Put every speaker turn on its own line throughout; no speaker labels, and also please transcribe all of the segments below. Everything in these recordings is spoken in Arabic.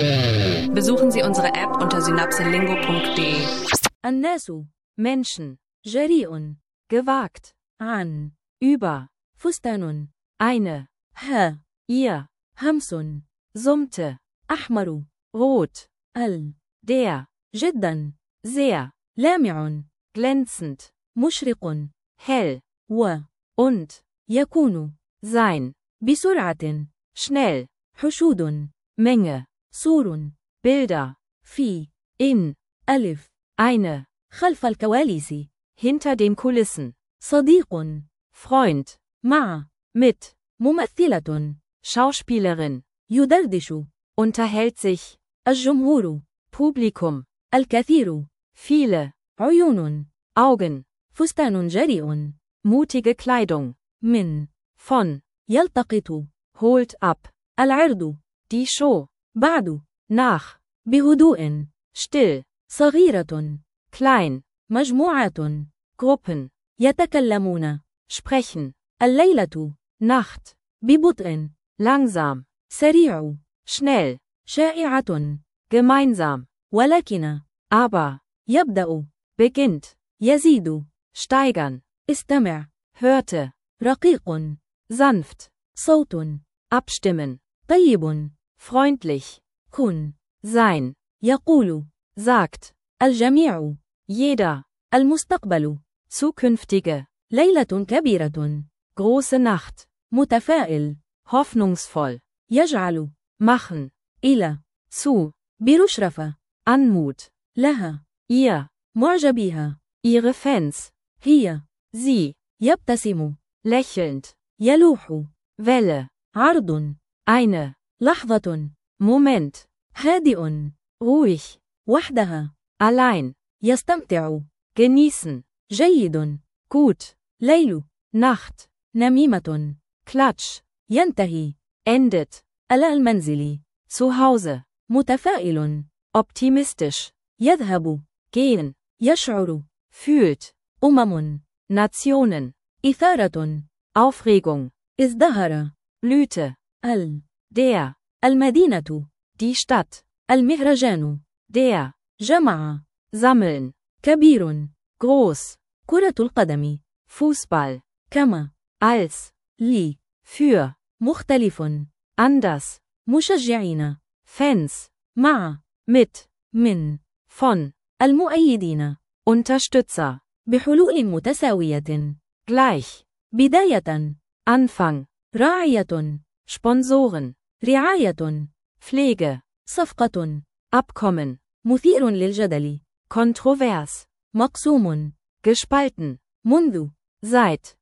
Besuchen Sie unsere App unter synapselingo.de.
الناس Menschen جريء gewagt عن über فستان eine ihr همس summte أحمر rot der جدا sehr لامع glänzend مشرق hell und يكون sein بسرعة schnell حشود Menge صور Bilder في in ألف eine خلف الكواليس hinter den Kulissen صديق Freund مع mit ممثلة Schauspielerin يدردش unterhält sich الجمهور Publikum الكثير viele عيون Augen فستان جريء mutige Kleidung من von يلتقط holt ab العرض die Show بعد nach بهدوء still صغيرة klein مجموعات Gruppen يتكلمون sprechen الليلة Nacht ببطء langsam سريع schnell شائعة gemeinsam ولكن aber يبدأ beginnt يزيد steigern استمع hörte رقيق sanft صوت abstimmen طيب freundlich كن sein يقول sagt الجميع jeder المستقبل zukünftige ليلة كبيرة große Nacht متفائل hoffnungsvoll يجعل machen إلى zu برشرفة Anmut لها ihr معجبيها ihre Fans هي sie يبتسم lächelnd يلوح Welle عرض eine لحظة Moment هادئ ruhig وحدها allein يستمتع genießen جيد gut ليل Nacht نميمة Klatsch ينتهي endet المنزل zu Hause متفائل optimistisch يذهب gehen يشعر fühlt Nationen إثارة Aufregung ازدهر blühte der المدينة die Stadt المهرجان der جمع sammeln كبير groß كرة القدم Fußball كما als لي für مختلف anders مشجعين Fans مع mit من von المؤيدين Unterstützer بحلول متساوية gleich بداية Anfang راعية Sponsoren رعاية Pflege صفقة Abkommen مثير للجدل kontrovers مقسوم gespalten منذ seit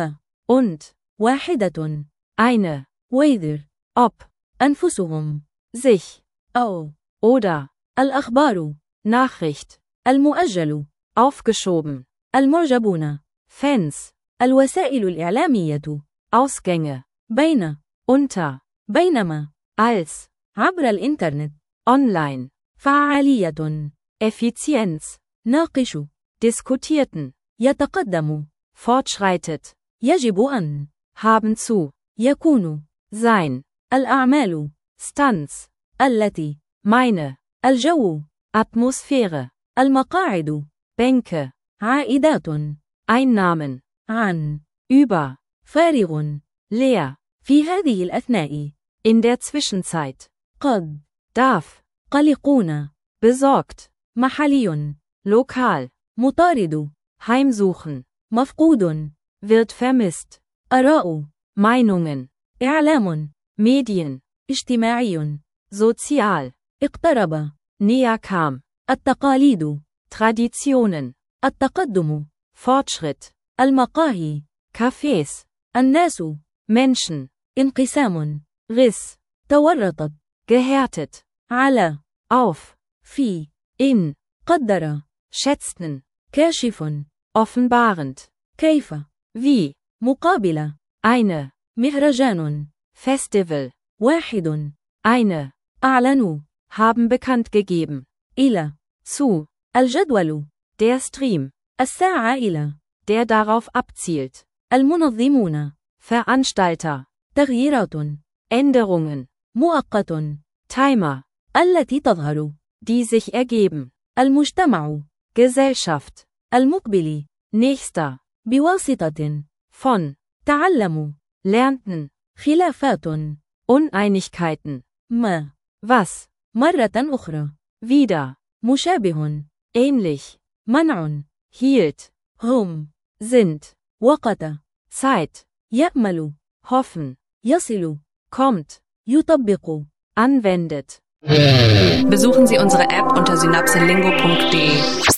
und واحدة eine whether ob أنفسهم sich أو oder الأخبار Nachricht المؤجل aufgeschoben المعجبون Fans الوسائل الإعلامية Ausgänge بين unter بينما als عبر الإنترنت online فعالية Effizienz ناقش diskutierten يتقدم fortschreitet يجب أن haben zu يكون sein الأعمال Stunts التي meine الجو Atmosphäre المقاعد Bänke عائدات Einnahmen عن über فارغ leer في هذه الأثناء in der Zwischenzeit قد darf قلقون besorgt محلي lokal مطارد heimsuchen مفقود wird vermisst آراء Meinungen إعلام Medien اجتماعي sozial اقترب näher kam التقاليد Traditionen التقدم Fortschritt المقاهي Cafés الناس Menschen انقسام Riss تورطت gehärtet على auf في in قدر schätzten كاشف offenbarend كيف wie مقابل eine مهرجان Festival واحد eine أعلنوا haben bekannt gegeben إلى zu الجدول der Stream الساعة إلى der darauf abzielt المنظمون Veranstalter تغييرات Änderungen مؤقت Timer التي تظهر die sich ergeben المجتمع Gesellschaft المقبل nächster بواسطة von تعلموا lernten خلافات Uneinigkeiten ما was مرة أخرى wieder مشابه ähnlich منع hielt هم sind وقت Zeit يأمل hoffen يصل kommt يطبق anwendet.
Besuchen Sie unsere App unter synapselingo.de.